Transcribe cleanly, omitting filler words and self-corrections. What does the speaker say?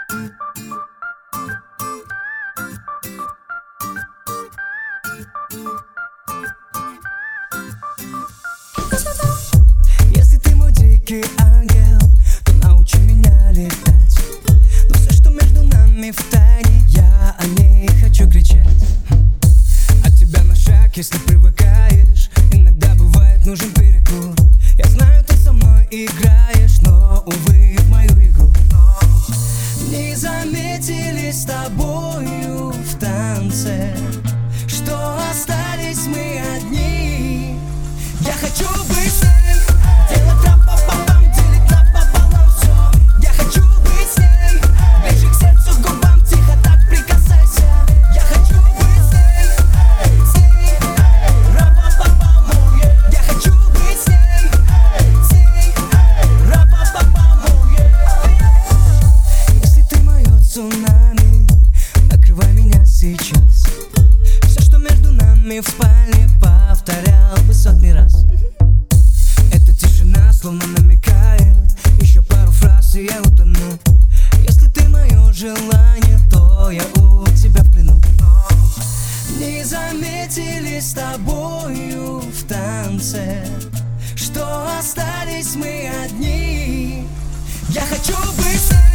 Если ты мой дикий ангел, то научи меня летать. Но все, что между нами в тайне, я о ней хочу кричать. От тебя на шаг, если привыкаешь, иногда бывает нужен перекур. Я знаю, ты со мной играешь, но, увы, в мою игру. Не заметили с тобою в танце, что остались мы одни. Я хочу быть с ней, делать рап-па-па-пам, делить напополам все. Я хочу быть с ней, ближе к сердцу, к губам, тихо так прикасайся. Я хочу быть с ней, рап-па-па-пам, oh yeah. Я хочу быть с ней, рап-па-па-пам, oh yeah. Если ты мое цунами, накрывай меня сейчас. Все, что между нами в спальне, повторял бы сотни раз. Эта тишина словно намекает, еще пару фраз и я утону. Если ты мое желание, то я у тебя в плену. Не заметили с тобою в танце, что остались мы одни. Я хочу быть с ней.